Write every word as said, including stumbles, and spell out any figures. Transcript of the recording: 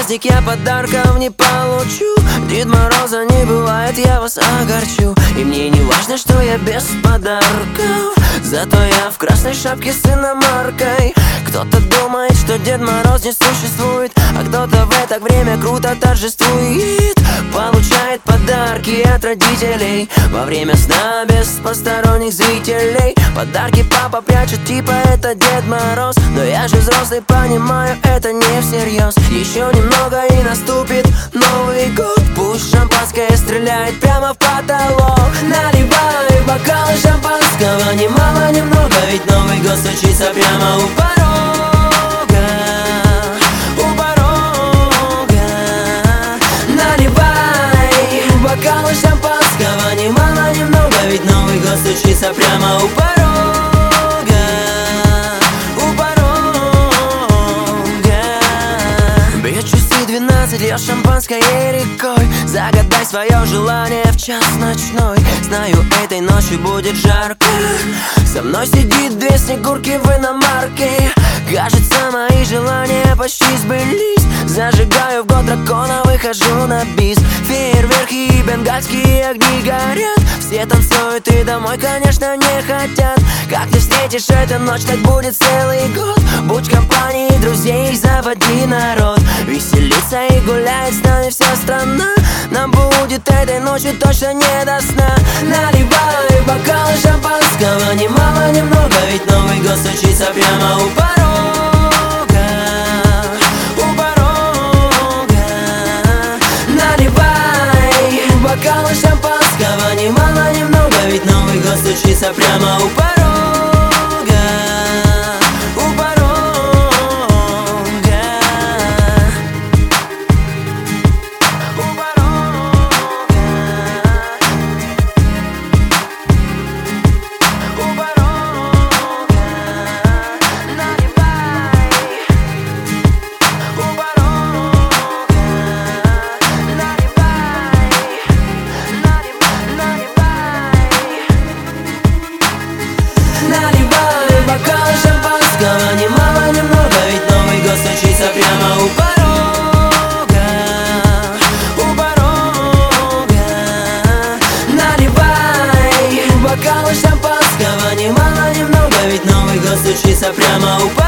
праздник я подарков не получу. Дед Мороза не бывает, я вас огорчу. И мне не важно, что я без подарков, зато я в красной шапке с иномаркой. Кто-то думает, что Дед Мороз не существует, а кто-то в это время круто торжествует. Получает подарки от родителей во время сна без посторонних зрителей. Подарки папа прячет, типа это Дед Мороз, но я же взрослый, понимаю, это не всерьез. Еще немного и наступит Новый год. Пусть шампанское стреляет прямо в потолок. Наливай бокалы шампанского, немало, немного, ведь Новый год случится прямо у порога. У порога. Наливай бокалы шампанского, немало, немного, ведь Новый год случится прямо у порога. Льешь шампанское рекой, загадай свое желание в час ночной. Знаю, этой ночью будет жарко. Со мной сидит две снегурки в иномарке. Кажется, мои желания почти сбылись. Зажигаю в год дракона, выхожу на бис. Фейерверки и бенгальские огни горят. Все танцуют и домой, конечно, не хотят. Как ты встретишь эту ночь, так будет целый год. Будь компанией друзей, заводи народ. Веселиться и гуляет с нами вся страна. Нам будет этой ночью точно не до сна. Наливай бокалы шампанского, немало, немного, ведь Новый год случится прямо у порога. У порога. Наливай бокалы шампанского, немало, немного, ведь Новый год случится прямо у порога. Немало, немного, ведь Новый год случится прямо у порога. У порога. Наливай бокалы шампанского, немало, немного, ведь Новый год случится прямо у порога.